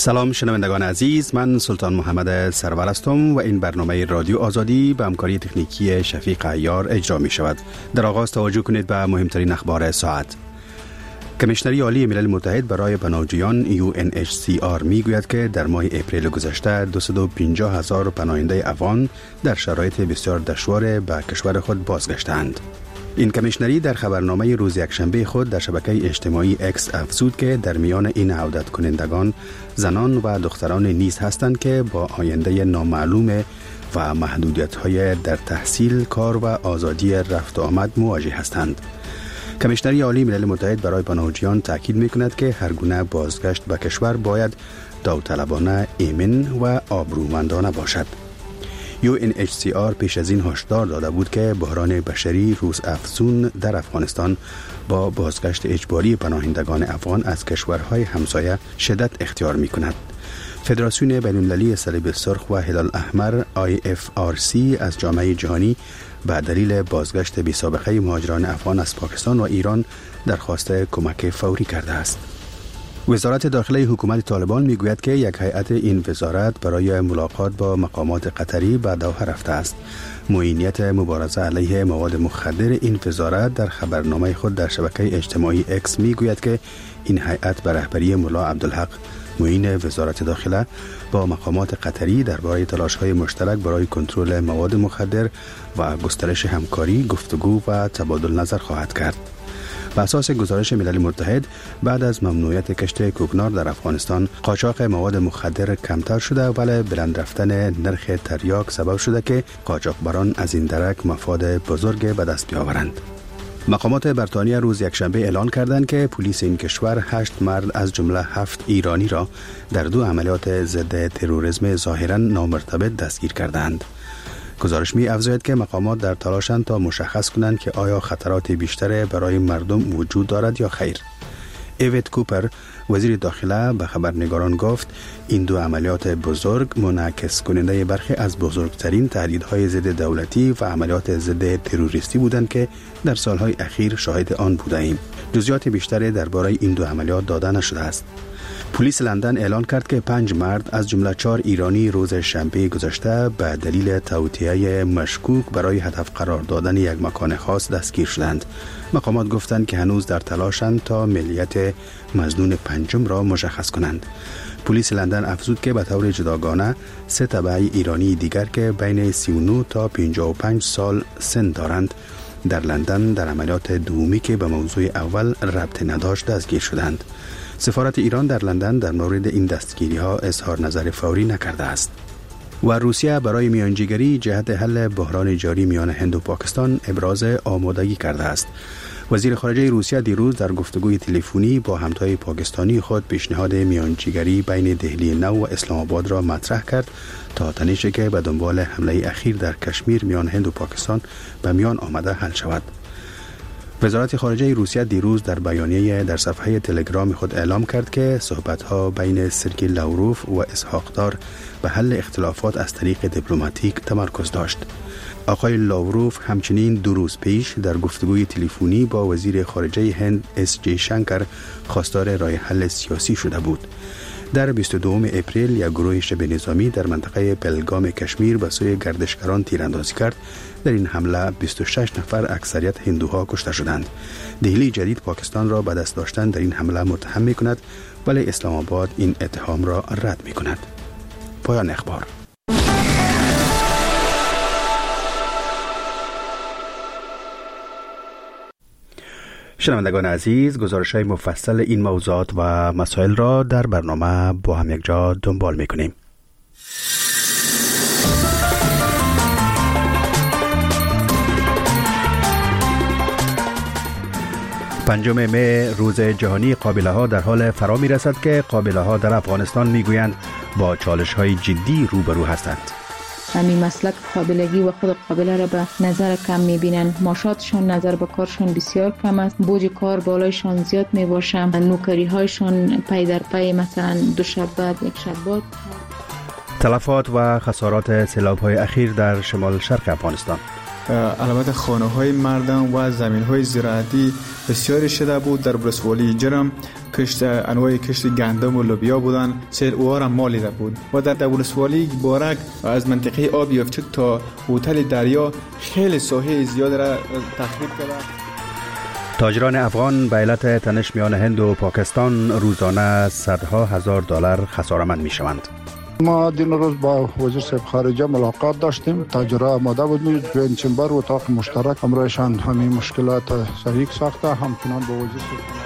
سلام شنوندگان عزیز، من سلطان محمد سرور هستم و این برنامه رادیو آزادی به همکاری تکنیکی شفیق عیار اجرا می شود. در آغاز توجه کنید به مهمترین اخبار ساعت. کمیشنری عالی ملل متحد برای پناهجویان UNHCR می گوید که در ماه اپریل گذشته 250,000 پناهنده افغان در شرایط بسیار دشوار به کشور خود بازگشتند. این کمیشنری در خبرنامه روز یکشنبه خود در شبکه اجتماعی اکس افزود که در میان این عودت کنندگان زنان و دختران نیز هستند که با آینده نامعلوم و محدودیت‌های در تحصیل، کار و آزادی رفت و آمد مواجه هستند. کمیشنری عالی ملل متحد برای پناهجویان تاکید می‌کند که هر گونه بازگشت به کشور باید داوطلبانه، ایمن و آبرومندانه باشد. UNHCR پیش از این هشدار داده بود که بحران بشری روز افزون در افغانستان با بازگشت اجباری پناهندگان افغان از کشورهای همسایه شدت اختیار می کند. فدراسیون بین‌المللی صلیب سرخ و هلال احمر IFRC از جامعه جهانی به دلیل بازگشت بی‌سابقه مهاجران افغان از پاکستان و ایران درخواست کمک فوری کرده است. وزارت داخله حکومت طالبان میگوید که یک هیئت این وزارت برای ملاقات با مقامات قطری به دوحه رفته است. معینیت مبارزه علیه مواد مخدر این وزارت در خبرنامه خود در شبکه اجتماعی اکس میگوید که این هیئت به رهبری ملا عبدالحق معین وزارت داخله با مقامات قطری درباره تلاش‌های مشترک برای کنترل مواد مخدر و گسترش همکاری، گفتگو و تبادل نظر خواهد کرد. بر اساس گزارش ملل متحد، بعد از ممنوعیت کشت کوکنار در افغانستان، قاچاق مواد مخدر کمتر شده، ولی بلند رفتن نرخ تریاک سبب شده که قاچاقبران از این درک مفاد بزرگ به دست بیاورند. مقامات بریتانیا روز یکشنبه اعلان کردند که پلیس این کشور 8 مرد از جمله 7 ایرانی را در 2 عملیات ضد تروریسم ظاهراً نامرتبط دستگیر کردند. گزارش می افزاید که مقامات در تلاشند تا مشخص کنند که آیا خطرات بیشتر برای مردم وجود دارد یا خیر. ایوید کوپر وزیر داخله به خبرنگاران گفت این 2 عملیات بزرگ منعکس کننده برخی از بزرگترین تهدیدهای ضد دولتی و عملیات ضد تروریستی بودند که در سالهای اخیر شاهد آن بوده ایم. جزئیات بیشتری درباره این 2 عملیات داده نشده است. پلیس لندن اعلان کرد که 5 مرد از جمله 4 ایرانی روز شنبه گذشته به دلیل توطئه مشکوک برای هدف قرار دادن یک مکان خاص دستگیر شدند. مقامات گفتند که هنوز در تلاشند تا ملیت مظنون پنجم را مشخص کنند. پلیس لندن افزود که به طور جداگانه 3 تبع ایرانی دیگر که بین 39 تا 55 سال سن دارند در لندن در عملیات دومی که به موضوع اول ربط نداشت دستگیر شدند. سفارت ایران در لندن در مورد این دستگیری ها اظهار نظر فوری نکرده است. و روسیه برای میانجیگری جهت حل بحران جاری میان هند و پاکستان ابراز آمادگی کرده است. وزیر خارجه روسیه دیروز در گفتگوی تلفنی با همتای پاکستانی خود پیشنهاد میانجیگری بین دهلی نو و اسلام آباد را مطرح کرد تا تنشی که به دنبال حمله اخیر در کشمیر میان هند و پاکستان به میان آمده حل شود. وزارت خارجه روسیه دیروز در بیانیه در صفحه تلگرام خود اعلام کرد که صحبت‌ها بین سرگئی لاوروف و اسحاق دار به حل اختلافات از طریق دیپلماتیک تمرکز داشت. آقای لاوروف همچنین 2 روز پیش در گفتگوی تلفنی با وزیر خارجه هند اس جی شنکر خواستار راه حل سیاسی شده بود. در 22 اپریل یک گروه شبه نظامی در منطقه پهلگام کشمیر به سوی گردشگران تیراندازی کرد. در این حمله 26 نفر اکثریت هندوها کشته شدند. دهلی جدید پاکستان را به دست داشتن در این حمله متهم می کند، ولی اسلام آباد این اتهام را رد می کند. پایان اخبار. شنوندگان عزیز، گزارش‌های مفصل این موضوعات و مسائل را در برنامه با هم یک جا دنبال می‌کنیم. 5 می روز جهانی قابله‌ها در حال فرا می‌رسد که قابله‌ها در افغانستان می‌گویند با چالش‌های جدی روبرو هستند. همین مسلک قابلگی و خود قابله را به نظر کم می‌بینند. معاشاتشان نظر به کارشان بسیار کم است. بوج کار بالایشان زیاد می‌باشد. نوکری‌هایشان پی در پی، مثلا 2 شب بعد 1 شب بعد. تلفات و خسارات سیلاب‌های اخیر در شمال شرق افغانستان. البته خانه‌های مردم و زمین‌های زراعتی بسیاری شده بود. در ولسوالی جرم کشت انواع کشت گندم و لوبیا بودن، سیر اوار هم مالیده بود و در ولسوالی بارک از منطقه آب یافچک تا هتل دریا خیلی ساحه زیاد را تخریب کرده. تاجران افغان به علت تنش میان هند و پاکستان روزانه صدها هزار دلار خساره‌مند میشوند. ما دین روز با وزیر صاحب خارجه ملاقات داشتیم. تاجرها آماده بودیم به این چنبر و اتاق مشترک همراهشان همین مشکلات شریک ساخته. همچنان با وزیر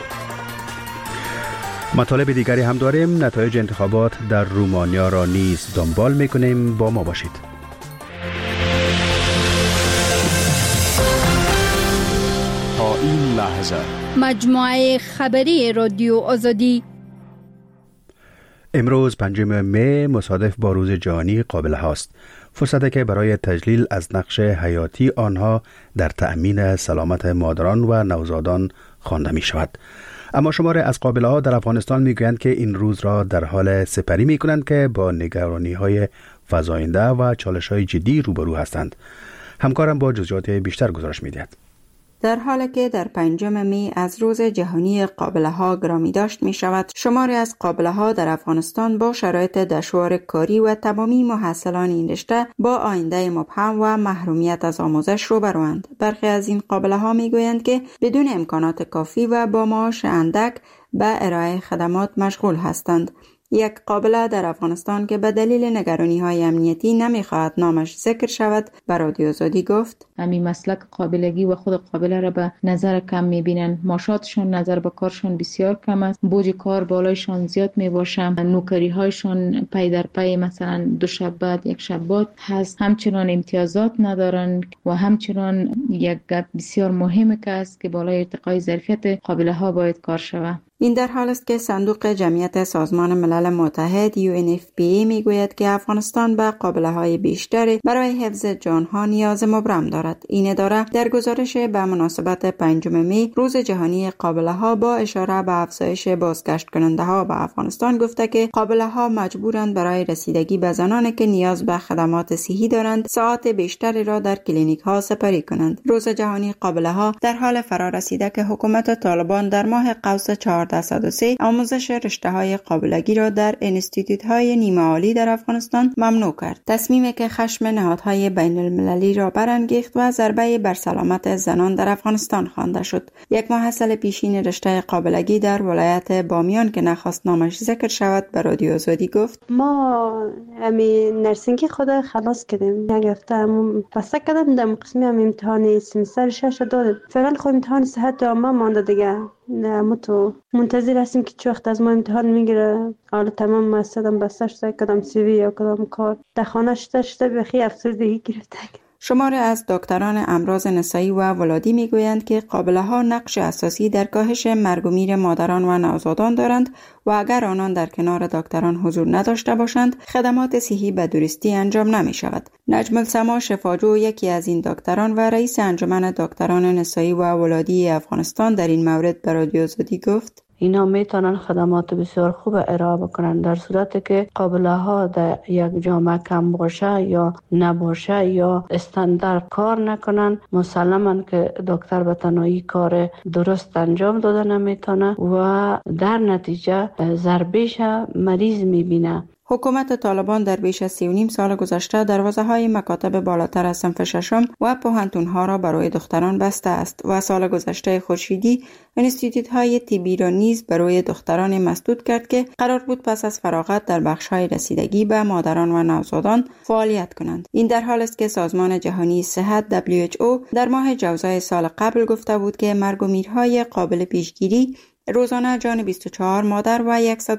مطالب دیگری هم داریم. نتایج انتخابات در رومانیا را نیز دنبال میکنیم. با ما باشید. تا این لحظه مجموعه خبری رادیو آزادی. امروز 5 می مصادف با روز جهانی قابله هاست. فرصتی که برای تجلیل از نقش حیاتی آنها در تأمین سلامت مادران و نوزادان خوانده می شود. اما شماری از قابله ها در افغانستان می گویند که این روز را در حال سپری می کنند که با نگرانی های فزاینده و چالش های جدی روبرو هستند. همکارم با جزئیات بیشتر گزارش می دهد. در حالی که در 5 می از روز جهانی قابله ها گرامی داشت می شود، شماری از قابله ها در افغانستان با شرایط دشوار کاری و تمامی محصلان این رشته با آینده مبهم و محرومیت از آموزش روبروند. برخی از این قابله ها می گویند که بدون امکانات کافی و با معاش اندک به ارائه خدمات مشغول هستند. یک قابله در افغانستان که به دلیل نگرانی‌های امنیتی نمی‌خواهد نامش ذکر شود به رادیو آزادی گفت: همین مسلک قابلگی و خود قابله را به نظر کم می‌بینند. معاشاتشان نظر به کارشان بسیار کم است. بوج کار بالایشان زیاد می‌باشد. نوکری‌هایشان پی در پی مثلا 2 شب بعد 1 شب بعد هست. همچنان امتیازات ندارند و همچنان یک گپ بسیار مهمه که است که بالای ارتقای ظرفیت قابله‌ها باید کار شود. این در حال است که صندوق جمعیت سازمان ملل متحد UNFPA میگوید که افغانستان به قابله‌های بیشتری برای حفظ جانها نیاز مبرم دارد. این اداره در گزارش به مناسبت 5 می روز جهانی قابله‌ها با اشاره به افزایش بازگشت کننده‌ها به افغانستان گفته که قابله‌ها مجبورند برای رسیدگی به زنانی که نیاز به خدمات صحی دارند ساعات بیشتری را در کلینیک‌ها سپری کنند. روز جهانی قابله‌ها در حال فرارسیده که حکومت طالبان در ماه قوس 1403 آموزش رشته‌های قابلگی را در انستیتوت‌های نیمه عالی در افغانستان ممنوع کرد. تصمیمی که خشم نهادهای بین المللی را برانگیخت و ضربه بر سلامت زنان در افغانستان خوانده شد. یک محصل پیشین رشته قابلگی در ولایت بامیان که نخواست نامش ذکر شود به رادیو آزادی گفت: ما نرسینگی خود خلاص کردیم. یک هفته پس کردم در قسمی امتحان سمستر 6 دادم. فعلا خود امتحان صحت عامه مانده دیگه. ما تو منتظر هستیم که چه وقت از ما امتحان میگیره. حالا تمام مستدم بستش سعی کردم CV یا کدام کار در خانه شده بخی افسردگی گرفته. شماری از دکتران امراض نسایی و ولادی میگویند که قابله‌ها نقش اساسی در کاهش مرگ و میر مادران و نوزادان دارند و اگر آنان در کنار دکتران حضور نداشته باشند خدمات صحی به درستی انجام نمی شود. نجم السما شفاجو یکی از این دکتران و رئیس انجمن دکتران نسایی و ولادی افغانستان در این مورد به رادیو آزادی گفت: اینا میتونن خدمات بسیار خوب ارائه بکنن در صورتی که قابله ها در یک جامعه کم باشه یا نباشه یا استاندارد کار نکنن. مسلماً که دکتر به تنهایی کار درست انجام داده نمیتونه و در نتیجه ضربهش مریض میبینه. حکومت طالبان در بیش از 3.5 سال گذشته دروازه‌های مکاتب بالاتر از صنف ششم و پوهنتون‌ها را برای دختران بسته است و سال گذشته خورشیدی انستیتوت‌های طبی را نیز برای دختران مسدود کرد که قرار بود پس از فراغت در بخش‌های رسیدگی به مادران و نوزادان فعالیت کنند. این در حالی است که سازمان جهانی صحت WHO در ماه جوزای سال قبل گفته بود که مرگ و میرهای قابل پیشگیری روزانه جان 24 مادر و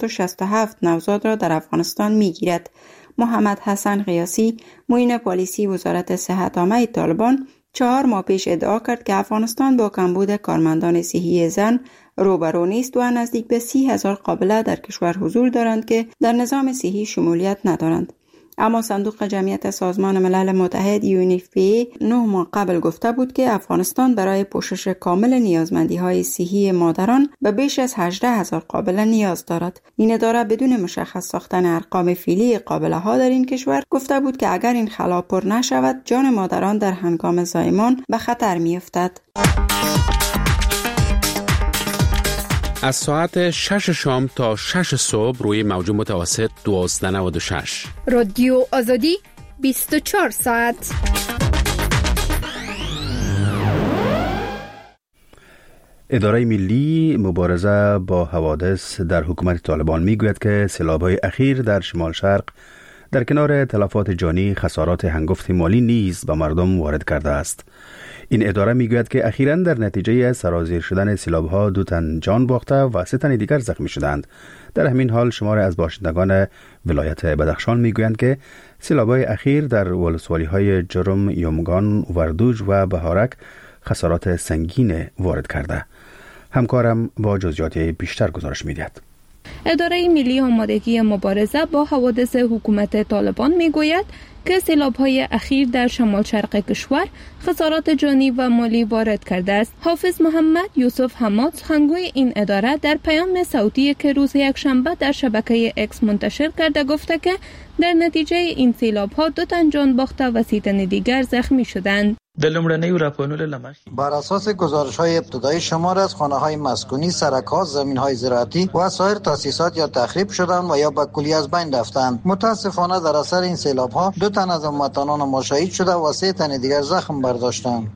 167 نوزاد را در افغانستان میگیرد. محمد حسن قیاسی، معین پالیسی وزارت صحت عامه طالبان 4 ماه پیش ادعا کرد که افغانستان با کمبود کارمندان صحی زن روبرو نیست و نزدیک به 30,000 قابله در کشور حضور دارند که در نظام صحی شمولیت ندارند. اما صندوق جمعیت سازمان ملل متحد UNFPA 9 ماه قبل گفته بود که افغانستان برای پوشش کامل نیازمندی‌های صحی مادران به بیش از 18,000 قابله نیاز دارد. این اداره بدون مشخص ساختن ارقام فعلی قابله‌ها در این کشور گفته بود که اگر این خلا پر نشود جان مادران در هنگام زایمان به خطر می‌افتد. از ساعت 6 شام تا 6 صبح روی موج متوسط 1296 رادیو آزادی 24 ساعت. اداره ملی مبارزه با حوادث در حکومت طالبان میگوید که سیلاب‌های اخیر در شمال شرق در کنار تلفات جانی خسارات هنگفت مالی نیز به مردم وارد کرده است. این اداره میگوید که اخیراً در نتیجه سرازیر شدن سیلاب‌ها 2 تن جان باخته و 3 تن دیگر زخمی شدند. در همین حال شمار از باشندگان ولایت بدخشان میگویند که سیلاب‌های اخیر در ولسوالی‌های جرم، یومگان، وردوج و بهارک خسارات سنگین وارد کرده. همکارم با جزئیات بیشتر گزارش می‌دهد. اداره ملی آمادگی مبارزه با حوادث حکومت طالبان میگوید که سیلاب‌های اخیر در شمال شرق کشور خسارات جانی و مالی وارد کرده است. حافظ محمد یوسف حماد سخنگوی این اداره در پیام صوتی که روز یکشنبه در شبکه اکس منتشر کرده گفته که در نتیجه این سیلاب‌ها 2 تن جان باخته و 30 تن دیگر زخمی شدند. بر اساس گزارش‌های ابتدایی شمار از خانه‌های مسکونی، سرک‌ها، زمین‌های زراعتی و سایر تأسیسات یا تخریب شدند و یا به کلی از بین رفتند. متأسفانه در اثر این سیلاب‌ها 2 تن از هموطنان ما شهید شده و 3 تن دیگر زخم برداشتند.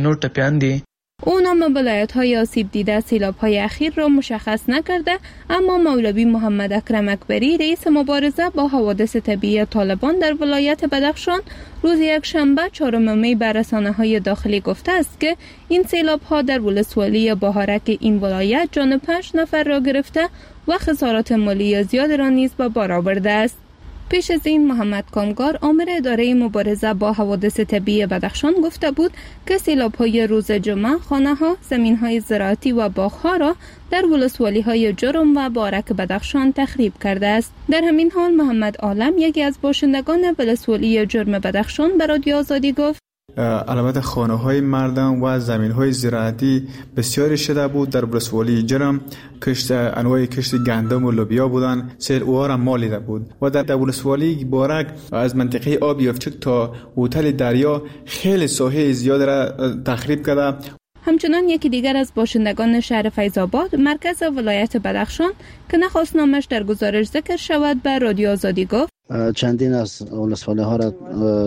او نام ولایت‌های آسیب دیده سیلاب‌های اخیر را مشخص نکرده، اما مولوی محمد اکرم اکبری رئیس مبارزه با حوادث طبیعی طالبان در ولایت بدخشان روز یکشنبه 4 می به رسانه‌های داخلی گفته است که این سیلاب‌ها در ولسوالی بهارک این ولایت جان 5 نفر را گرفته و خسارات مالی زیاد را نیز به بار آورده است. پیش از این محمد کامگار آمر اداره مبارزه با حوادث طبیعی بدخشان گفته بود که سیلاب‌های روز جمعه خانه‌ها، زمین‌های زراعتی و باغ‌ها را در ولسوالی‌های جرم و بارک بدخشان تخریب کرده است. در همین حال محمد عالم یکی از باشندگان ولسوالی جرم بدخشان به رادیو آزادی گفت البته خانه‌های مردم و زمین‌های زراعتی بسیاری شده بود. در ولسوالی جرم انواع کشت گندم و لوبیا بودن، سیل اوار هم مالیده بود و در ولسوالی بارک از منطقه آب یافچک تا هتل دریا خیلی ساحه زیاد را تخریب کرده. همچنان یکی دیگر از باشندگان شهر فیض‌آباد مرکز ولایت بدخشان که نخواست نامش در گزارش ذکر شود به رادیو آزادی گفت چندین از ولسوالی ها را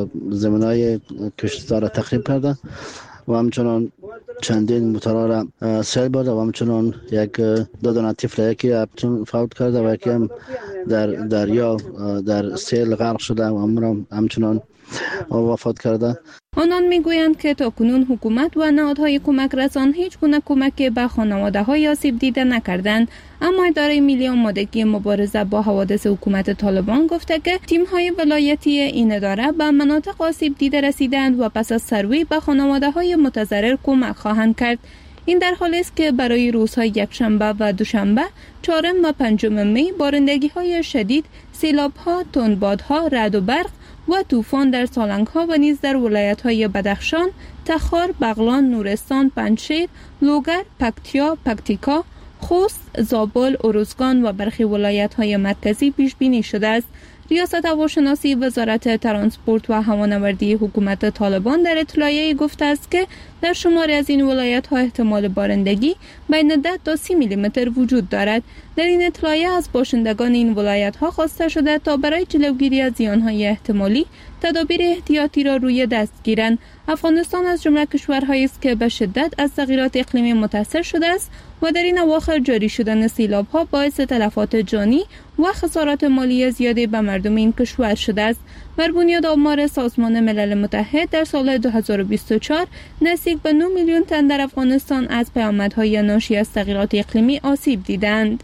زمینای کشتزار را تخریب کرده و همچنان چندین موتورها را سیل برده و همچنان یک 2 دانه طفل یکی فوت کرده و یکی هم در دریا در سیل غرق شده و همچنان وفات کرده. آنان میگویند که تاکنون حکومت و نهادهای کمک رسان هیچ گونه کمک به خانواده‌های آسیب دیده نکردند، اما اداره ملی آمادگی مبارزه با حوادث حکومت طالبان گفته که تیم‌های ولایتی این اداره به مناطق آسیب دیده رسیدند و پس از سروی به خانواده‌های متضرر کمک خواهند کرد. این در حالی است که برای روزهای یکشنبه و دوشنبه، 4 و 5 می بارندگی‌های شدید، سیلاب‌ها، تندبادها، رعد و برق و طوفان در سالنگ‌ها و نیز در ولایت‌های بدخشان، تخار، بغلان، نورستان، پنجشیر، لوگر، پکتیا، پکتیکا، خوست، زابل، ارزگان و برخی ولایت‌های مرکزی پیش بینی شده است. ریاست هواشناسی وزارت ترانسپورت و هوانوردی حکومت طالبان در اطلاعیه گفته است که در شماری از این ولایت‌ها احتمال بارندگی بین 10 تا 30 میلیمتر وجود دارد. در این اطلاعیه از باشندگان این ولایت‌ها خواسته شده تا برای جلوگیری از زیان‌های احتمالی تدابیر احتیاطی را روی دست گیرند. افغانستان از جمله کشورهایی است که به شدت از تغییرات اقلیمی متاثر شده است و در این اواخر جاری شدن سیلاب‌ها باعث تلفات جانی و خسارات مالی زیادی به مردم این کشور شده است. بر بنیاد آمار سازمان ملل متحد در سال 2024 نزدیک به 9 میلیون تن در افغانستان از پیامدهای ناشی از تغییرات اقلیمی آسیب دیدند.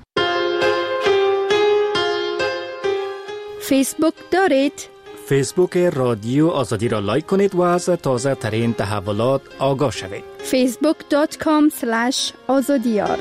فیسبوک دارید؟ فیسبوک رادیو آزادی را لایک کنید و از تازه ترین تحولات آگاه شوید. facebook.com/azadiyar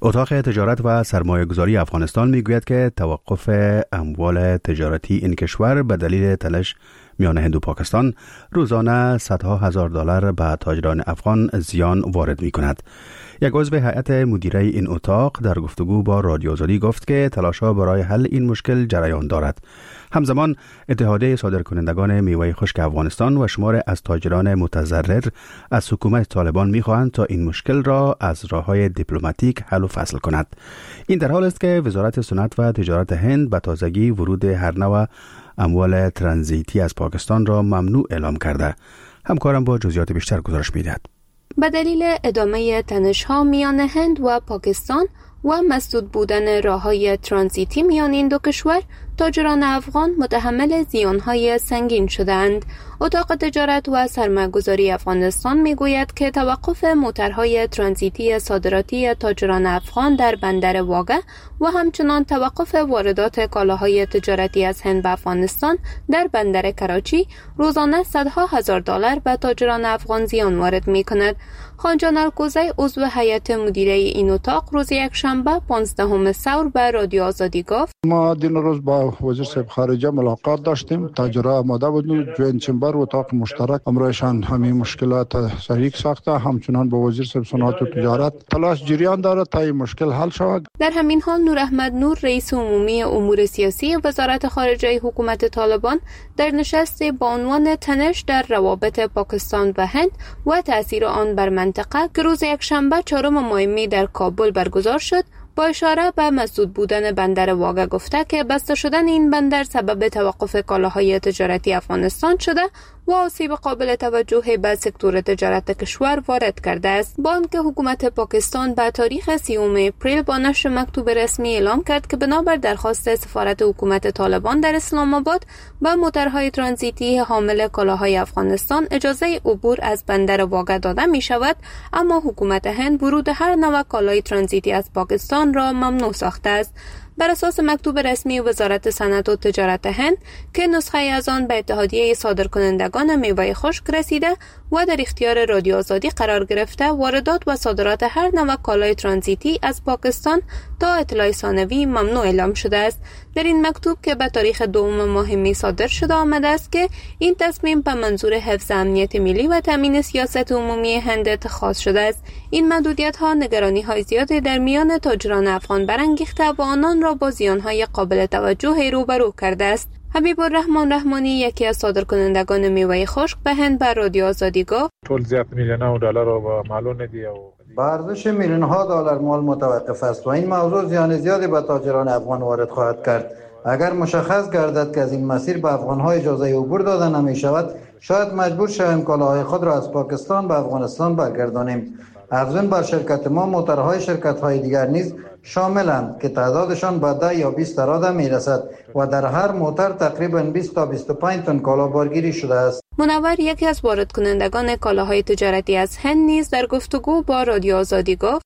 اتاق تجارت و سرمایه گذاری افغانستان میگوید که توقف اموال تجارتی این کشور به دلیل تنش میان هند و پاکستان روزانه صدها هزار دلار به تاجران افغان زیان وارد می کند. یک عضو هیئت مدیره این اتاق در گفتگو با رادیو آزادی گفت که تلاش‌ها برای حل این مشکل جریان دارد. همزمان اتحادیه صادرکنندگان میوه خشک افغانستان و شمار از تاجران متضرر از حکومت طالبان می‌خواهند تا این مشکل را از راه‌های دیپلماتیک حل و فصل کند. این در حال است که وزارت صنعت و تجارت هند به تازگی ورود هر نوع اموال ترانزیتی از پاکستان را ممنوع اعلام کرده. همکارم با جزئیات بیشتر گزارش می‌دهد. به دلیل ادامه تنش‌ها میان هند و پاکستان و مسدود بودن راه‌های ترانزیتی میان این دو کشور، تاجران افغان متحمل زیان‌های سنگین شدند. اتاق تجارت و سرمایه‌گذاری افغانستان میگوید که توقف موترهای ترانزیتی صادراتی تاجران افغان در بندر واگه و همچنان توقف واردات کالاهای تجارتی از هند به افغانستان در بندر کراچی روزانه صدها هزار دلار به تاجران افغان زیان وارد می‌کند. خانجان الکوزی عضو هیئت مدیره این اتاق روز یکشنبه 15 ثور به رادیو آزادی گفت: ما دین روز با وزیر صاحب خارجه ملاقات داشتیم. تاجرها آماده بودند جوین چمبر و اتاق مشترک امروزشان همین مشکلات صحیح ساخته. همچنان با وزیر صاحب صنعت و تجارت تلاش جریان دارد تا این مشکل حل شود. در همین حال نور احمد نور رئیس عمومی امور سیاسی وزارت خارجه حکومت طالبان در نشستی با عنوان تنش در روابط پاکستان و هند و تأثیر آن بر منطقه که روز یکشنبه 4 ماه می در کابل برگزار شد، با اشاره به مسدود بودن بندر واگه گفته که بسته شدن این بندر سبب توقف کالاهای تجارتی افغانستان شده و آسیب قابل توجهی به سکتور تجارت کشور وارد کرده است. با آنکه حکومت پاکستان به تاریخ 30 اپریل با نشر مکتوب رسمی اعلام کرد که بنابر درخواست سفارت حکومت طالبان در اسلام آباد به موترهای ترانزیتی حامل کالاهای افغانستان اجازه عبور از بندر واگه داده می شود، اما حکومت هند ورود هر نوع کالای ترانزیتی از پاکستان را ممنوع ساخته است. بر اساس مکتوب رسمی وزارت صنعت و تجارت هند که نسخه از آن به اتحادیه صادرکنندگان میوه خشک رسیده و در اختیار رادیو آزادی قرار گرفته، واردات و صادرات هر نوع کالای ترانزیتی از پاکستان تا اطلاع ثانوی ممنوع اعلام شده است. در این مکتوب که به تاریخ 2 ماه می صادر شده آمده است که این تصمیم به منظور حفظ امنیت ملی و تامین سیاست عمومی هند اتخاذ شده است. این محدودیت ها نگرانی های زیادی در میان تاجران افغان برانگیخته و آنان را با زیان های قابل توجه روبرو کرده است. حبیب الرحمن رحمانی یکی از صادرکنندگان میوه خشک به هند بر رادیو آزادی گفت: ټول زیات میلیون‌ها دلار رو معلوم ندی او به ارزش میلیون‌ها دلار مال متوقف است و این موضوع زیان زیادی به تاجران افغان وارد خواهد کرد. اگر مشخص گردد که از این مسیر به افغان‌ها اجازه عبور داده نمی‌شود، شاید مجبور شویم کالاهای خود را از پاکستان به افغانستان برگردانیم. افزون بر شرکت ما موترهای شرکت‌های دیگر نیز شاملند که تعدادشان به 10 یا 20 اراده می‌رسد و در هر موتر تقریباً 20 تا 25 تن کالا بارگیری شده است. منور یکی از وارد کنندگان کالاهای تجارتی از هند نیز در گفتگو با رادیو آزادی گفت: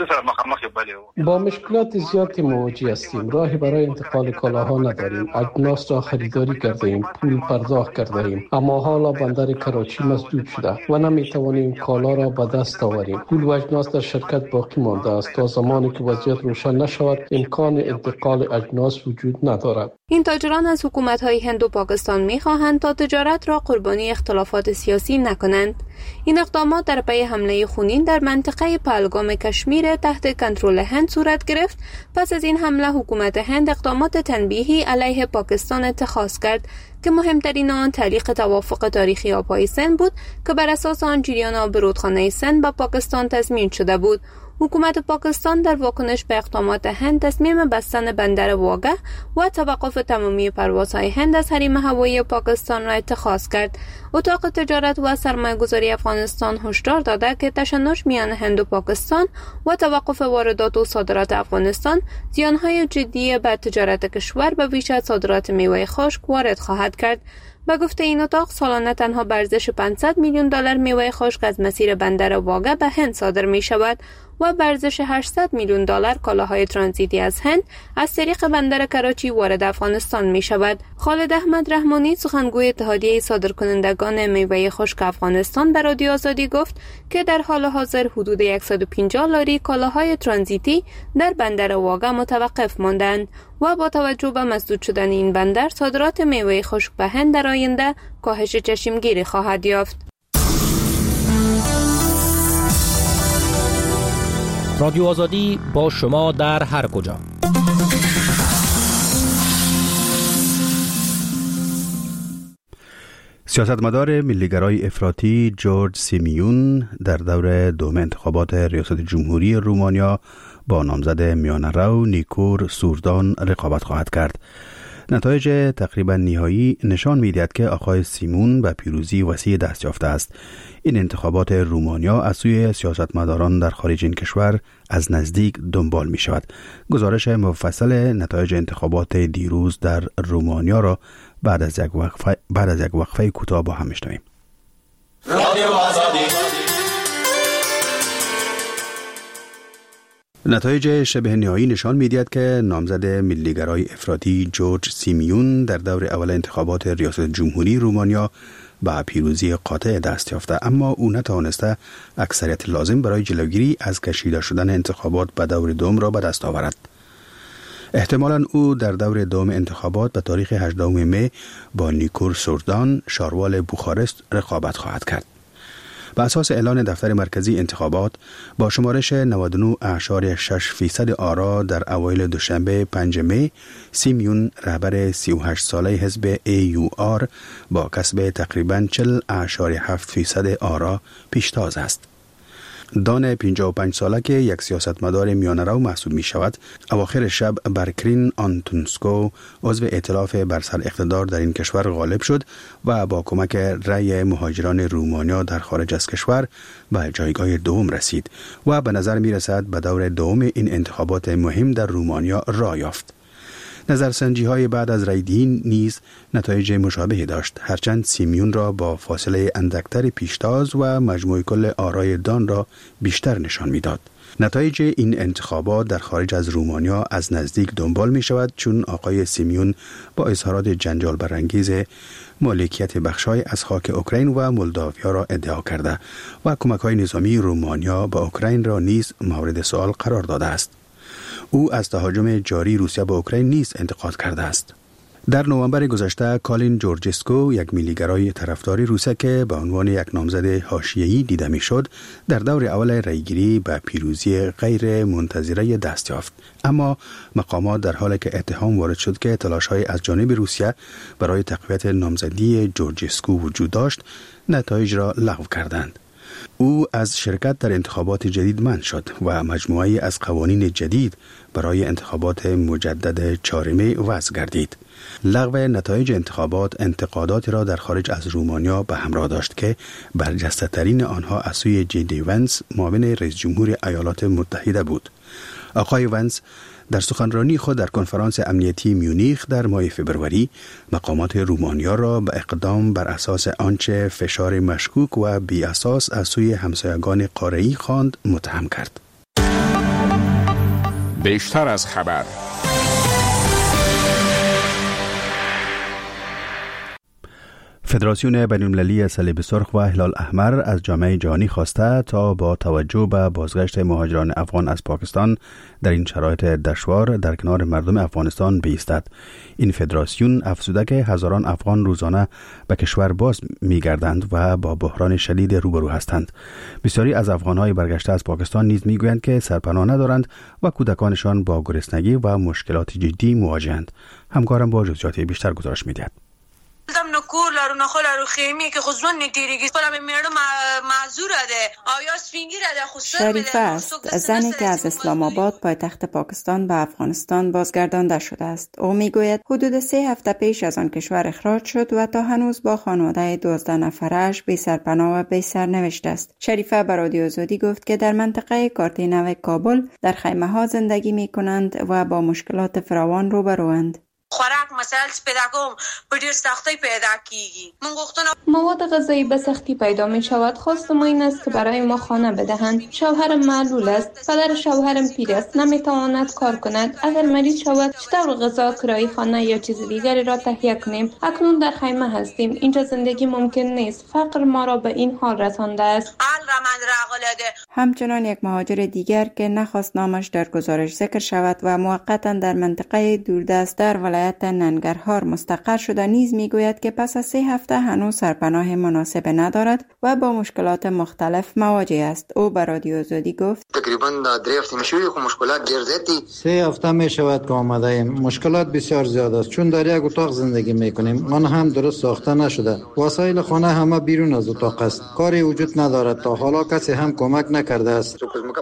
با مشکلات زیادی مواجه هستیم. راهی برای انتقال کالاها نداریم. اجناس را خریداری کردیم، پول پرداخت کردیم، اما حالا بندر کراچی مسدود شده و نمیتوانیم کالا را به دست آوریم. پول و اجناس در شرکت باقی مانده است. تا زمانی که وضعیت روشن نشود امکان انتقال اجناس وجود ندارد. این تاجران از حکومت‌های هند و پاکستان می‌خواهند تا تجارت را قربانی اختلافات سیاسی نکنند. این اقدامات در پی حمله خونین در منطقه پهلگام کشمیر تحت کنترل هند صورت گرفت. پس از این حمله حکومت هند اقدامات تنبیهی علیه پاکستان اتخاذ کرد که مهمترین آن تعلیق توافق تاریخی آبهای سند بود که بر اساس آن جریان آب رودخانه سند به پاکستان تضمین شده بود. حکومت پاکستان در واکنش به اقدامات هند تصمیم بستن بندر واگه و توقف تمامی پروازهای هند از حریم هوایی پاکستان را اتخاذ کرد. اتاق تجارت و سرمایه‌گذاری افغانستان هشدار داده که تشنج میان هند و پاکستان و توقف واردات و صادرات افغانستان زیانهای جدی به تجارت کشور به ویژه صادرات میوه خشک وارد خواهد کرد. به گفته این اتاق سالانه تنها به ارزش 500 میلیون دلار میوه خشک از مسیر بندر واقع به هند صادر می شود و به ارزش 800 میلیون دلار کالاهای ترانزیتی از هند از طریق بندر کراچی وارد افغانستان می شود. خالد احمد رحمانی سخنگوی اتحادیه صادرکنندگان میوه خشک افغانستان به رادیو آزادی گفت که در حال حاضر حدود 150 لاری کالاهای ترانزیتی در بندر واقع متوقف ماندند و با توجه به مسدود شدن این بندر صادرات میوه خشک به هند در آینده کاهش چشمگیری خواهد یافت. رادیو آزادی با شما در هر کجا. سیاستمدار ملیگرای افراطی جورج سیمیون در دور دوم انتخابات ریاست جمهوری رومانیا با نامزد میانه رو نیکور سوردان رقابت خواهد کرد. نتایج تقریبا نهایی نشان می‌دهد که آقای سیمون به پیروزی وسیع دست یافته است. این انتخابات رومانیا از سوی سیاستمداران در خارج این کشور از نزدیک دنبال می شود. گزارش مفصل نتایج انتخابات دیروز در رومانیا را بعد از یک وقفه کوتاه با هم میشنویم. نتایج شبه نهایی نشان می‌دهد که نامزد ملیگرای افراطی جورج سیمیون در دور اول انتخابات ریاست جمهوری رومانیا با پیروزی قاطع دست یافته، اما او نتوانسته اکثریت لازم برای جلوگیری از کشیده شدن انتخابات به دور دوم را به دست آورد. احتمالاً او در دور دوم انتخابات به تاریخ 18 می با نیکور سوردان شاروال بوخارست رقابت خواهد کرد. به اساس اعلان دفتر مرکزی انتخابات با شمارش 99.6% آرا در اوایل دوشنبه 5 می سیمیون رهبر 38 ساله حزب AUR با کسب تقریباً 40.7% آرا پیشتاز است. دان 55 ساله که یک سیاستمدار میانه رو محسوب می شود، اواخر شب بر کرین آنتونسکو عضو ائتلاف بر سر اقتدار در این کشور غالب شد و با کمک رأی مهاجران رومانیا در خارج از کشور به جایگاه دوم رسید و به نظر می رسد به دور دوم این انتخابات مهم در رومانیا راه یافت. نظرسنجی های بعد از رای دهی نیز نتایج مشابهی داشت، هرچند سیمیون را با فاصله اندکتر پیشتاز و مجموع کل آرای دان را بیشتر نشان میداد. نتایج این انتخابات در خارج از رومانیا از نزدیک دنبال می شود، چون آقای سیمیون با اظهارات جنجال برانگیز مالکیت بخشای از خاک اوکراین و مولداویا را ادعا کرده و کمک‌های نظامی رومانیا به اوکراین را نیز مورد سوال قرار داده است. او از تهاجم جاری روسیه به اوکراین نیز انتقاد کرده است. در نوامبر گذشته کالین جورجسکو، یک ملیگرای طرفدار روسیه که به عنوان یک نامزد حاشیه‌ای دیده میشد، در دور اول رایگیری به پیروزی غیر منتظره دست یافت، اما مقامات در حالی که اتهام وارد شد که تلاش‌های از جانب روسیه برای تقویت نامزدی جورجسکو وجود داشت، نتایج را لغو کردند. او از شرکت در انتخابات جدید منع شد و مجموعه‌ای از قوانین جدید برای انتخابات مجدد 4 می وضع گردید. لغو نتایج انتخابات انتقاداتی را در خارج از رومانیا به همراه داشت که برجسته‌ترین آنها از سوی جی ونس، معاون رئیس جمهور ایالات متحده بود. آقای ونس در سخنرانی خود در کنفرانس امنیتی میونیخ در ماه فوریه مقامات رومانیا را به اقدام بر اساس آنچه فشار مشکوک و بی اساس از سوی همسایگان قاره‌ای خواند متهم کرد. بیشتر از خبر. فدراسیون بین‌المللی صلیب سرخ و هلال احمر از جامعه جهانی خواسته تا با توجه به بازگشت مهاجران افغان از پاکستان در این شرایط دشوار در کنار مردم افغانستان بایستد. این فدراسیون افزوده که هزاران افغان روزانه به کشور باز می‌گردند و با بحران شدید روبرو هستند. بسیاری از افغان‌های برگشته از پاکستان نیز می‌گویند که سرپناه ندارند و کودکانشان با گرسنگی و مشکلات جدی مواجهند. همکارم با جزئیات بیشتر گزارش می‌دهد. دم نکور لارو نخول لارو خیمی که خودزون نتیریگی خودم میرم معذور ده آیا سفینگی ده خودسر شریفه است، زنی که از اسلام آباد پایتخت پاکستان به افغانستان بازگردانده شده است. او میگوید حدود 3 هفته پیش از آن کشور اخراج شد و تا هنوز با خانواده 12 نفرش بی سرپناه و بی سرنوشت است. شریفه به رادیو آزادی گفت که در منطقه کارتینو کابل در خیمه ها زندگی می کنند و با مشکلات فراوان روبروند. خوراک مثلا پیدا کوم په ډیر سختۍ پیدا کیږي. موږ غوښتنه مواد غذایی به سختی پیدا می شود. خواستم این است که برای ما خانه بدهند. شوهرم معلول است. پدر شوهرم پیر است. نمیتواند کار کند. اگر مریض شود چطور غذا، کرایه خانه یا چیز دیگری را تهیه کنیم؟ اکنون در خیمه هستیم. اینجا زندگی ممکن نیست. فقر ما را به این حال رسانده است. همچنان یک مهاجر دیگر که نخواست نامش در گزارش ذکر شود و موقتا در منطقه دوردست در ولایت ننگرهار مستقر شده نیز میگوید که پس از 3 هفته هنوز سرپناه مناسب ندارد و با مشکلات مختلف مواجه است. او به رادیو آزادی گفت تقریبا 3 هفته میشوی که مشکلات ډیر زیاتی 3 هفته میشود که آمده ایم. مشکلات بسیار زیاد است چون در یک اتاق زندگی میکنیم. آن هم درست ساخته نشده. وسایل خانه همه بیرون از اتاق است. کاری وجود ندارد. تا حالا کسی هم کمک نکرده است.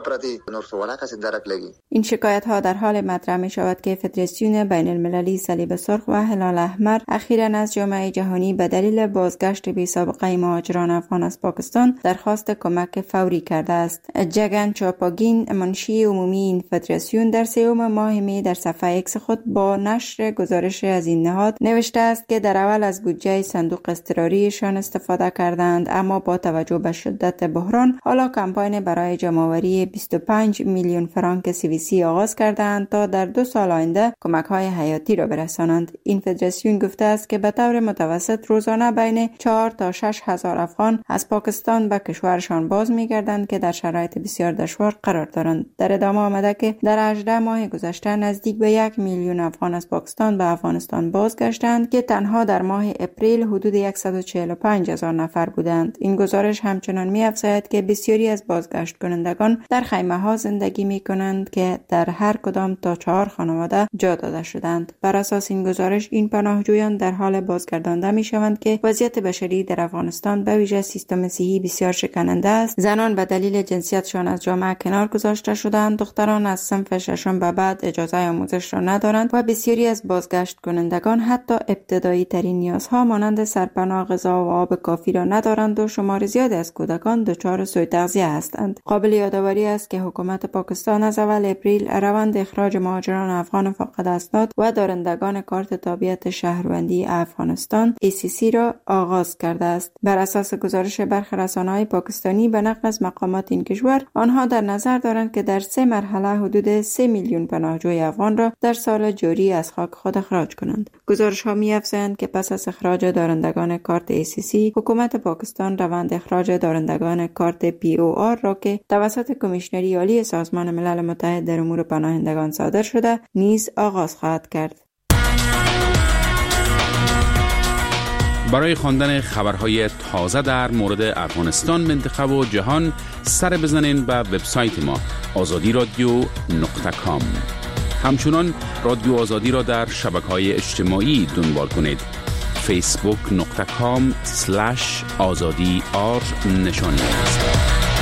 این شکایت ها در حال مطرح می شود که فدراسیون بین المللی صلیب سرخ و هلال احمر اخیراً از جامعه جهانی به دلیل بازگشت بی سابقه مهاجران افغان از پاکستان درخواست کمک فوری کرده است. جگن چاپاگین منشی عمومی این فدراسیون در 3 ماه می در صفحه ایکس خود با نشر گزارش از این نهاد نوشته است که در اول از بودجه صندوق اضطراریشان استفاده کردند، اما با توجه به شدت بحران حالا کمپاین برای جمع‌آوری 25 میلیون فرانک CVC آغاز کردند تا در 2 سال آینده کمک‌های حیاتی را برسانند. این فدراسیون گفته است که به طور متوسط روزانه بین 4 تا 6 هزار افغان از پاکستان به کشورشان باز می‌گردند که در شرایط بسیار دشوار قرار دارند. در ادامه آمده که در 18 ماه گذشته نزدیک به 1 میلیون افغان از پاکستان به افغانستان بازگشتند که تنها در ماه اپریل حدود 145,000 نفر بودند. این گزارش همچنان می‌افزاید که بسیاری از بازگشت کنندگان در خیمه‌ها زندگی می‌کنند که در هر کدام تا 4 خانواده جا داده شدند. بر اساس این گزارش این پناهجویان در حال بازگردانده می‌شوند که وضعیت بشری در افغانستان به ویژه سیستم صحی بسیار شکننده است. زنان به دلیل جنسیتشان از جامعه کنار گذاشته شدند. دختران از صنف ششم به بعد اجازه آموزش را ندارند و بسیاری از بازگشت کنندگان حتی ابتدایی ترین نیازها مانند سرپناه، غذا و آب کافی را ندارند و شمار زیادی از کودکان دچار سوء تغذیه هستند. قابل یادآوری است که حکومت پاکستان از اول اپریل روند اخراج مهاجران افغان فاقد اسناد و دارندگان کارت تابعیت شهروندی افغانستان ACC را آغاز کرده است. بر اساس گزارش برخی رسانه‌های پاکستانی به نقل از مقامات این کشور، آنها در نظر دارند که در 3 مرحله حدود 3 میلیون پناهجوی افغان را در سال جاری از خاک خود اخراج کنند. گزارش‌ها می‌افزایند که پس از اخراج دارندگان کارت ACC، حکومت پاکستان روند اخراج دارندگان کارت POR را که توسط کمیشنری عالی سازمان ملل متحد در امور پناهندگان صادر شده نیز آغاز خواهد کرد. برای خواندن خبرهای تازه در مورد افغانستان، منطقه و جهان سر بزنین به وبسایت ما azadi.radio.com. همچنان رادیو آزادی را در شبکه‌های اجتماعی دنبال کنید. facebook.com/azadi_r نشانی است.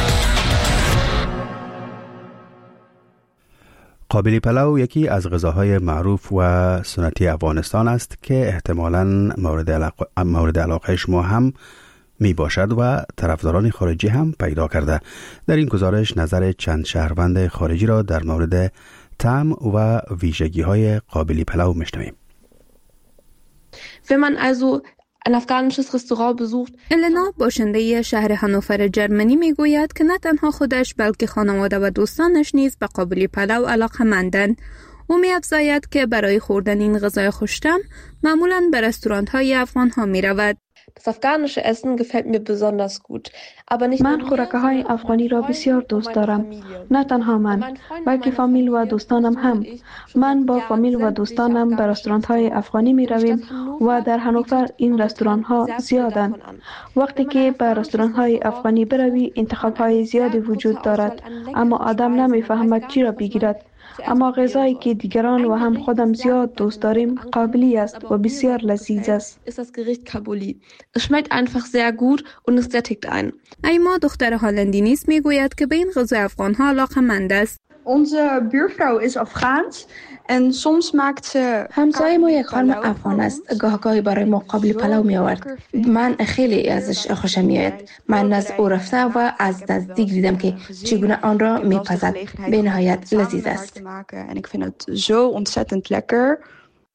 قابلی پلو یکی از غذاهای معروف و سنتی افغانستان است که احتمالاً مورد علاقه شما هم می باشد و طرفداران خارجی هم پیدا کرده. در این گزارش نظر چند شهروند خارجی را در مورد طعم و ویژگی‌های قابلی پلو میشنویم. Wenn man also ein afghanisches Restaurant besucht. النا باشنده شهر هانوفر جرمنی میگوید که نه تنها خودش بلکه خانواده و دوستانش نیز به قابلی پلو علاقه‌مندند. او می‌افزاید که برای خوردن این غذای خوش‌طعم معمولاً به رستوران‌های افغان‌ها می‌رود. Das afghanische Essen gefällt mir besonders gut. من خوراک‌های افغانی را بسیار دوست دارم. نه تنها من، بلکه فامیل و دوستانم هم. من با فامیل و دوستانم به رستوران‌های افغانی می‌رویم و در هانوفر این رستوران‌ها زیادند. وقتی که به رستوران‌های افغانی بروی، انتخاب‌های زیادی وجود دارد، اما آدم نمی‌فهمد چی را بگیرد. اما غذایی که دیگران و هم خودم زیاد دوست داریم قابلی است و بسیار لذیذ است. Es schmeckt einfach sehr gut und es sättigt einen. ایما دختر هالندی نیز میگوید که به این غذای افغان‌ها علاقه‌مند است. Onze buurvrouw is Afghaans en soms maakt ze همسایه ما یک خانم افغان است. گاهی برای ما قابلی پلو می آورد. من خیلی ازش خوشم میاد. من از او رفته و از نزدیک دیدم که چگونه آن را میپزد. به نهایت لذیذ است. En ik vind het zo ontzettend lekker.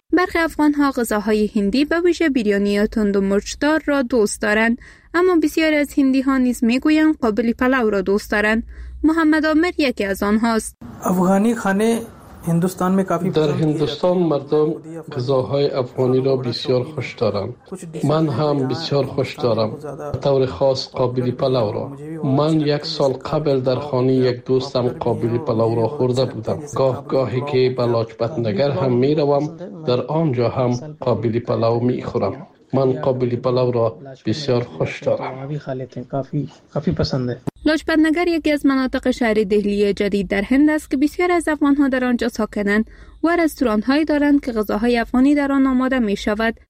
برخی افغان‌ها غذاهای هندی به ویژه بیریانی تند و مرچدار را دوست دارند، اما بسیاری از هندی‌ها نیز می‌گویند قابلی پلو را دوست دارند. محمد عامر یکی از آنهاست. افغانی خانه هندوستان میں کافی در هندوستان مردم غذاهای افغانی را بسیار خوش دارند. من هم بسیار خوش دارم، طور خاص قابلی پلو را. من 1 سال قبل در خانه یک دوستم قابلی پلو را خورده بودم. گاهی که به لاجپت نگر هم می روم، در آنجا هم قابلی پلو می خورم. من قابلی پلو را بسیار خوش دارم. کافی پسنده. لاجپت نگر یکی از مناطق شهر دهلی جدید در هند است که بسیار از افغان‌ها در آنجا ساکنند و رستوران‌هایی دارند که غذاهای افغانی در آن آماده می شود.